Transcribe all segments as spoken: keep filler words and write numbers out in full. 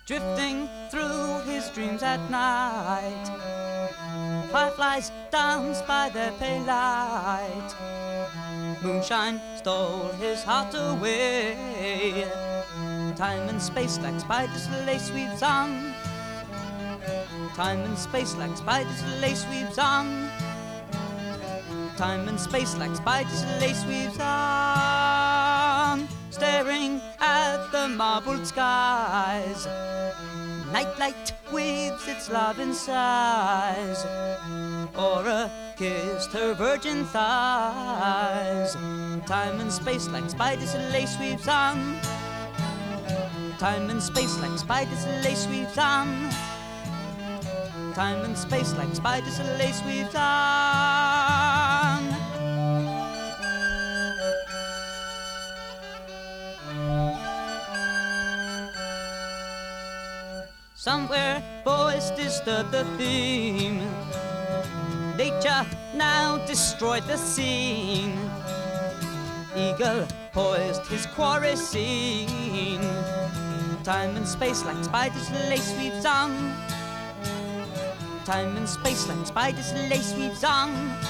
drifting through his dreams at night. Fireflies dance by their pale light. Moonshine stole his heart away. Time and space like spiders lace weaves on. Time and space like spiders lace weaves on. Time and space like spiders lace weaves on. Staring at the marbled skies. Nightlight weaves its love in sighs. Aura kissed her virgin thighs. Time and space like spiders lace weaves on. Time and space like spiders lace weaves on. Time and space like spiders lace weaves on. Somewhere boys disturb the theme. Nature now destroyed the scene. Eagle poised his quarry scene. Time and space like spiders lace weaves on. Time and space like spiders lace weaves on.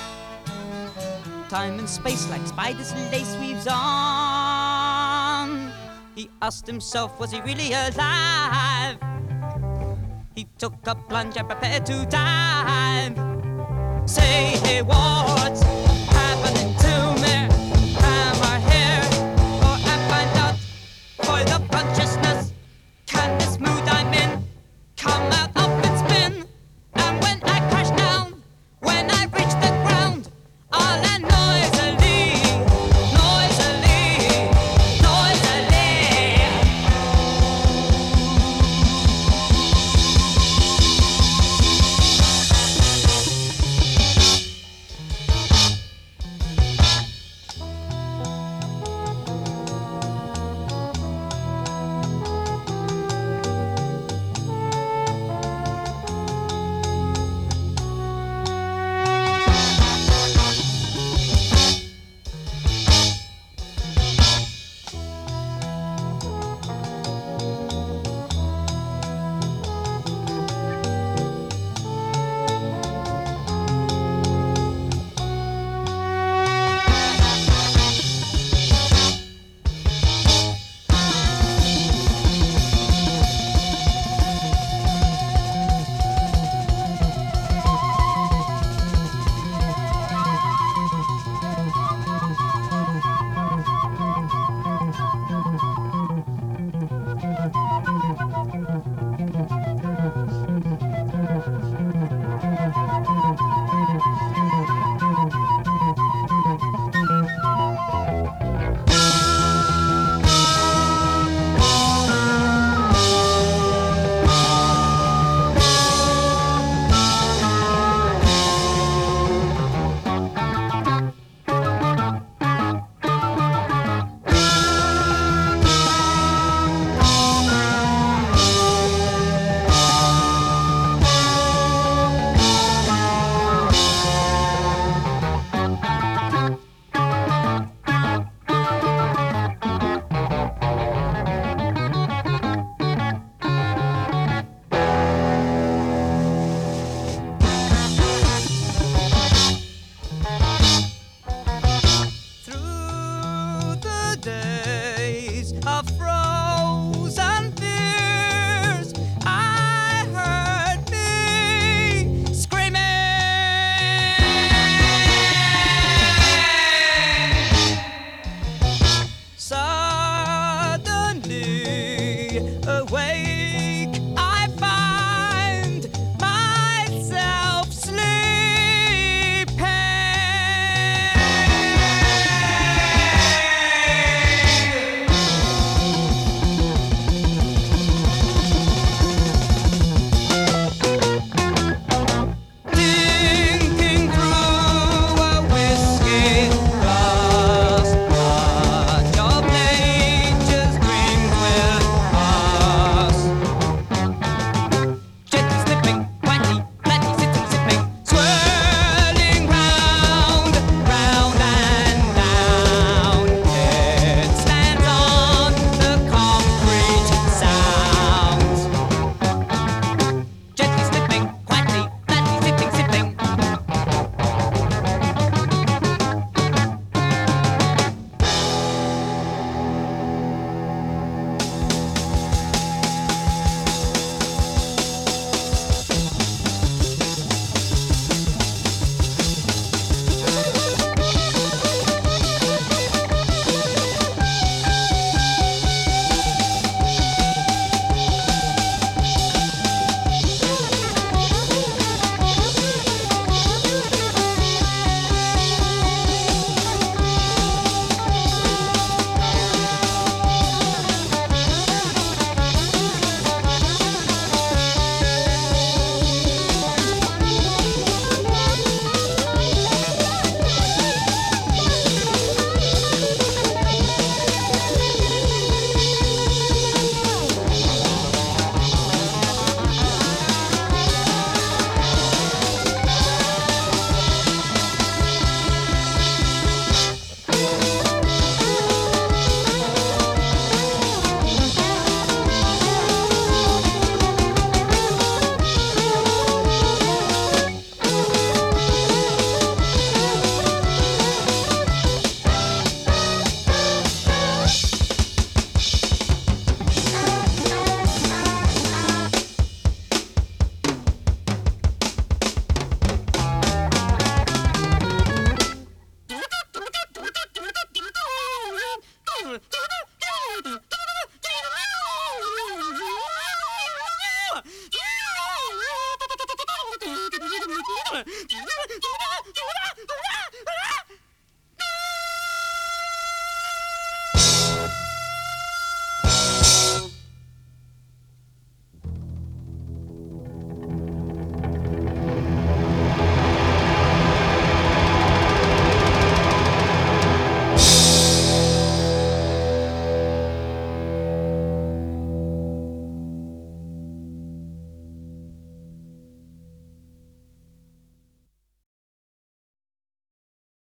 Time and space like spiders lace weaves on. He asked himself, was he really alive? He took a plunge and prepared to dive. Say, hey, what's happening to me? Am I here or am I not? Void of consciousness, can this mood I'm in come out of its spin? And when I crash down, when I reach the ground, all I noisily, noisily, noisily.